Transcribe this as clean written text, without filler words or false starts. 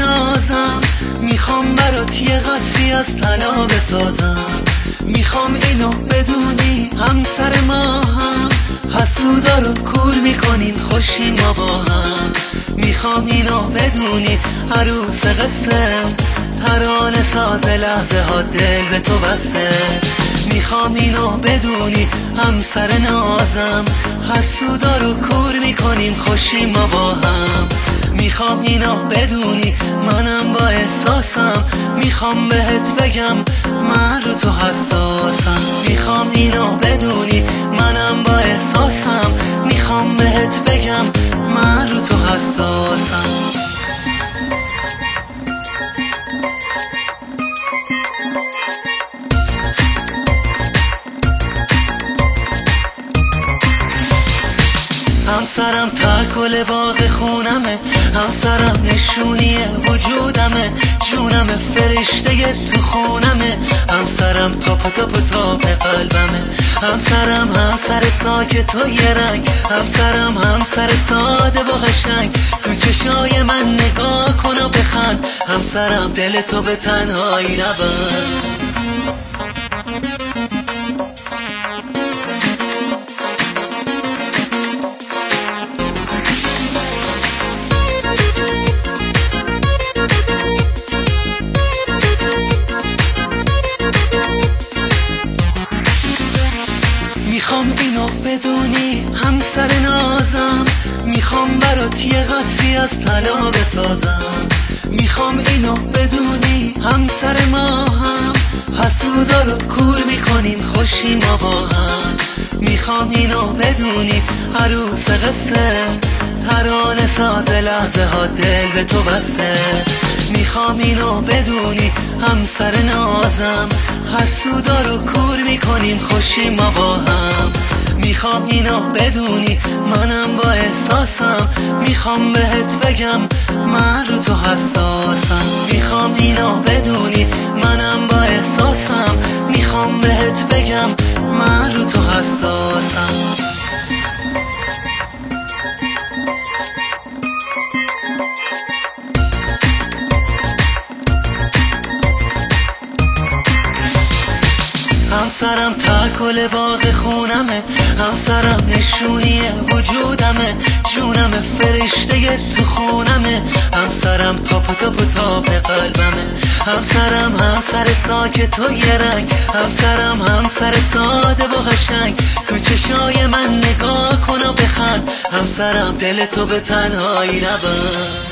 نازم، میخوام برات یه قصری از طلا بسازم. میخوام اینو بدونی همسر ما هم، حسودا رو کور میکنیم خوشیم ما با هم. میخوام اینو بدونی عروس قصه، ترانه ساز لحظه ها دل به تو بسته. میخوام اینو بدونی همسر نازم، حسودا رو کور میکنیم خوشیم ما با هم. میخوام اینو بدونی منم با احساسم، میخوام بهت بگم من رو تو حساسم. میخوام اینو بدونی منم با احساسم، میخوام بهت بگم من رو تو حساسم. همسرم تکل باغ خونمه، همسرم نشونی وجودمه، جونم فرشته تو خونمه، همسرم تاپ قلبمه. همسرم همسر ساکت و یه رنگ، همسرم همسر ساده و قشنگ، تو چشای من نگاه کن و بخند، همسرم دل تو به تنهایی نبند. میخوام اینو بدونی همسر نازم، میخوام برات یه قصری از طلا بسازم. میخوام اینو بدونی همسر ما هم، حسودا رو کور میکنیم خوشیم ما با هم. میخوام اینو بدونی عروس قصه، ترانه ساز لحظه ها دل به تو بسته. میخوام اینو بدونی همسر نازم، حسودا رو کور میکنیم خوشیم ما با هم. میخوام اینو بدونی منم با احساسم، میخوام بهت بگم من رو تو حساسم. میخوام اینو بدونی منم با احساسم، میخوام بهت بگم من رو تو حساسم. همسرم تکل باغ خونمه، همسرم نشونی وجودمه، جونم فرشته تو خونمه، همسرم تاپ قلبمه. همسرم همسر ساکت و یه رنگ، همسرم همسر ساده و قشنگ، تو چشای من نگاه کن و بخند، همسرم دل تو به تنهایی نبند.